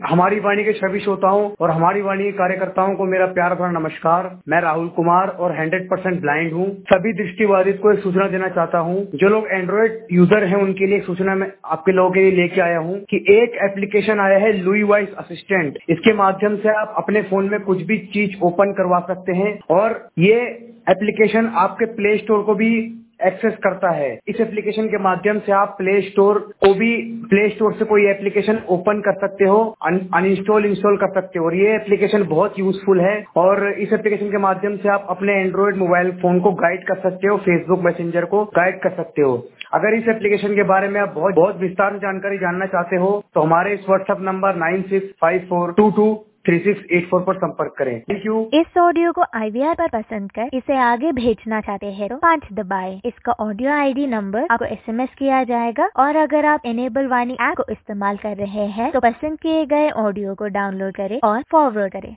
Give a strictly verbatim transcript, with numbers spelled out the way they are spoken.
हमारी वाणी के सभी श्रोताओं और हमारी वाणी के कार्यकर्ताओं को मेरा प्यार भरा नमस्कार। मैं राहुल कुमार और हंड्रेड परसेंट ब्लाइंड हूँ। सभी दृष्टिबाधित को एक सूचना देना चाहता हूँ। जो लोग एंड्रॉइड यूजर हैं उनके लिए एक सूचना मैं आपके लोगों के लिए लेके आया हूँ कि एक एप्लीकेशन आया है लुई वॉइस असिस्टेंट। इसके माध्यम से आप अपने फोन में कुछ भी चीज ओपन करवा सकते हैं और ये एप्लीकेशन आपके प्ले स्टोर को भी एक्सेस करता है। इस एप्लीकेशन के माध्यम से आप प्ले स्टोर को भी प्ले स्टोर से कोई एप्लीकेशन ओपन कर सकते हो, अनइंस्टॉल इंस्टॉल कर सकते हो और ये एप्लीकेशन बहुत यूजफुल है। और इस एप्लीकेशन के माध्यम से आप अपने एंड्रॉइड मोबाइल फोन को गाइड कर सकते हो, फेसबुक मैसेंजर को गाइड कर सकते हो। अगर इस एप्लीकेशन के बारे में आप बहुत बहुत विस्तार से जानकारी जानना चाहते हो तो हमारे इस WhatsApp number nine six five four two two three six eight four पर संपर्क करें। Thank you. इस ऑडियो को आईवीआर पर पसंद कर इसे आगे भेजना चाहते हैं तो पाँच दबाएं। इसका ऑडियो आईडी नंबर आपको एसएमएस किया जाएगा और अगर आप इनेबल वाणी ऐप को इस्तेमाल कर रहे हैं तो पसंद किए गए ऑडियो को डाउनलोड करें और फॉरवर्ड करें।